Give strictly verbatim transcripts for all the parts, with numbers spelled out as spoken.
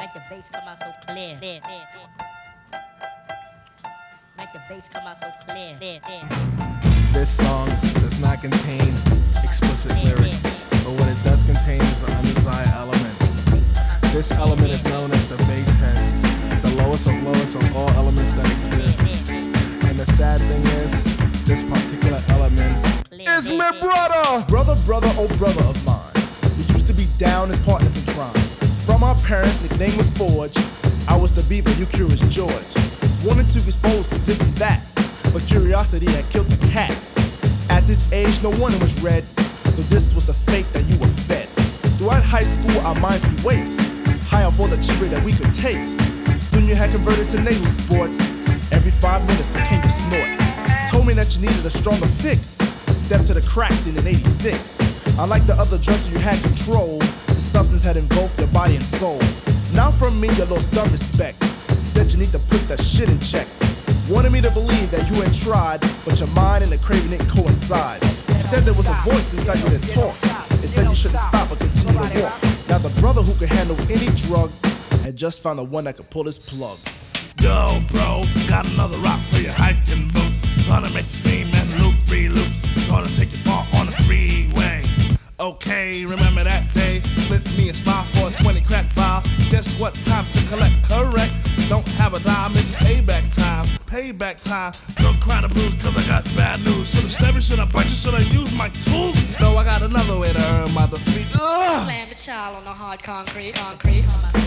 Make the bass come out so clear. clear, clear, clear. Make the bass come out so clear. clear, clear. This song does not contain explicit lyrics, but what it does contain is an undesired element. This element is known as the bass head, the lowest of lowest of all elements that exist. And the sad thing is, this particular element is my brother! Brother, brother, oh brother of mine. We used to be down as partners in crime. From our parents, nickname was Forge. I was the Beaver, you Curious George. Wanted to expose to this and that, but curiosity had killed the cat. At this age, no wonder was read, though this was the fate that you were fed. Throughout high school, our minds we waste, high off all the cherry that we could taste. Soon you had converted to naval sports. Every five minutes, cocaine to snort. Told me that you needed a stronger fix. Step to the crack scene in eighty-six. Unlike the other drugs you had control, the substance had engulfed your body and soul. Now from me, you lost dumb respect. Said you need to put that shit in check. Wanted me to believe that you had tried, but your mind and the craving didn't coincide. You said there was a voice inside you that talked. It said you shouldn't stop but continue to walk. Now the brother who could handle any drug had just found the one that could pull his plug. Yo, bro, got another rock for your hiking boots. Gonna make you scream and loop, three loops. Gonna take you far on the freeway. Okay, remember that day? Split me a smile for a twenty crack file. Guess what time to collect? Correct. Don't have a dime, it's payback time. Payback time. Don't cry the blues cause I got bad news. Shoulda stabbed you, shoulda bite you, shoulda used my tools. No, I got another way to earn my defeat. Ugh. Slam the child on the hard concrete, concrete.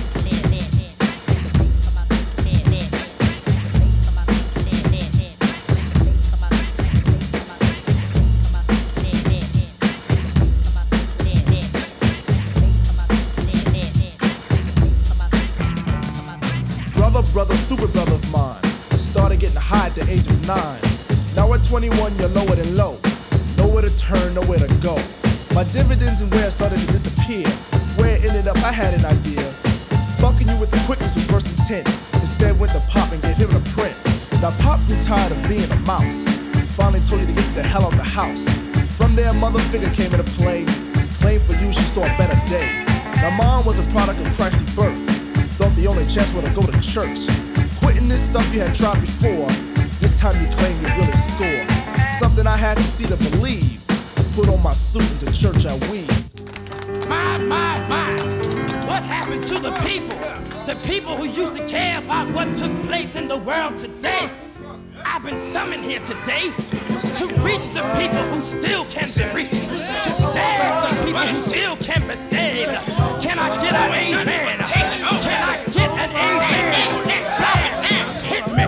Brother, brother, stupid brother of mine. Started getting high at the age of nine. Now at twenty-one, you're lower than low. Nowhere to turn, nowhere to go. My dividends and where started to disappear. Where it ended up, I had an idea. Bucking you with the quickness with first intent. Instead went to Pop and gave him a print. Now Pop grew tired of being a mouse. Finally told you to get the hell out the house. From there, mother figure came into play. Claimed for you, she saw a better day. Now mom was a product of Christ's birth. Thought the only chance was to go to church. Quitting this stuff you had tried before. This time you claim you really score. Something I had to see to believe. Put on my suit and to church I weave. My, my, my. What happened to the people? The people who used to care about what took place in the world today? I've been summoned here today to reach the people who still can be reached. To save the people who still can be saved. Can I get an amen? Can I get an amen? Next time, hit me.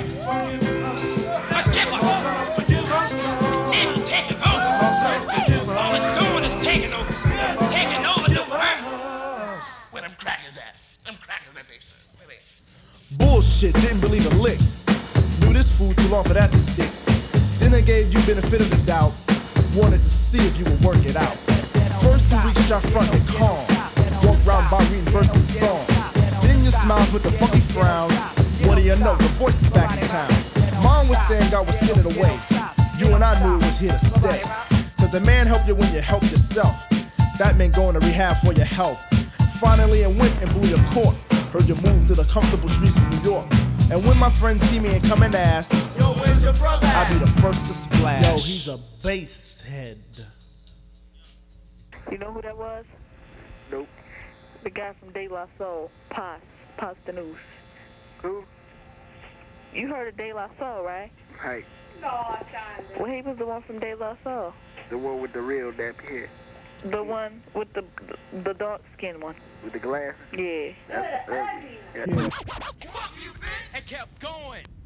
Forgive us. It's evil taking over. All it's doing is taking over. Taking over the world. Where them crackers at? Them crackers that they say. Where they? Bullshit, didn't believe a lick. Knew this fool too long for that to stick. Then I gave you benefit of the doubt. Wanted to see if you would work it out. First you reached out front and calm. Walked round by reading verses of song. Then you smiles with the funky frowns. What do you know, the voice is back in town. Mom was saying God was sending away. You and I knew it was here to stay. Cause the man helped you when you helped yourself. That meant going to rehab for your health. Finally it went and blew your court. Heard you move to the comfortable streets of New York. And when my friends see me and come and ask, yo, where's your brother? I'll be the first to splash. Yo, he's a bass head. You know who that was? Nope. The guy from De La Soul, Paz, Paz the News. Who? You heard of De La Soul, right? Right. Well, he was the one from De La Soul. The one with the real nappy hair. The one with the the dark skin one. With the glasses? Yeah. That's ugly. Yeah. Yeah. Fuck you, bitch! And kept going.